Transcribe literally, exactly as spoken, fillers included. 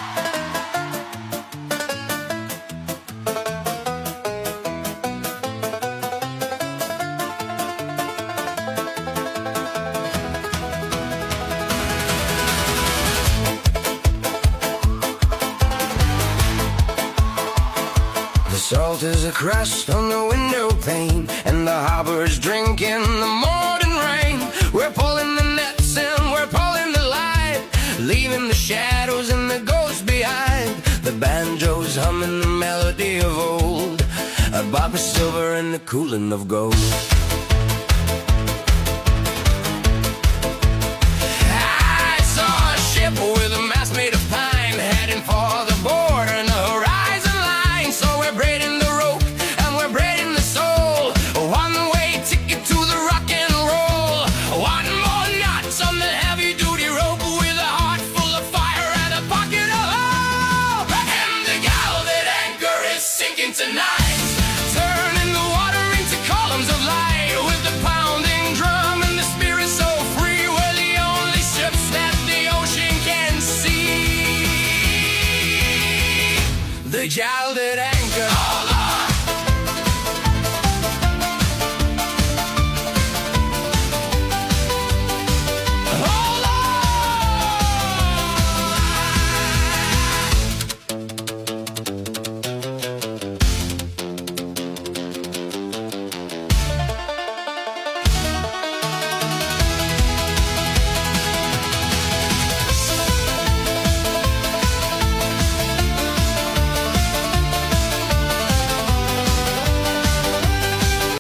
Salt is a crust on the window pane, and the harbor's drinking the morning rain. We're pulling the nets and we're pulling the line, leaving the shadows and the ghosts behind. The banjo's humming the melody of old, a bop of silver and the cooling of gold. I saw a ship with a mast made of pine, heading for the border and the horizon line. So we're braiding the rope and we're braiding the soul, one way ticket to the rock and roll. One more knot on the heavy duty rope, with a heart full of fire and a pocket of hope. And the gal that anchor is sinking tonight, turning the water into columns of light, with the pounding drum and the spirit so free. We're the only ships that the ocean can see. The gal that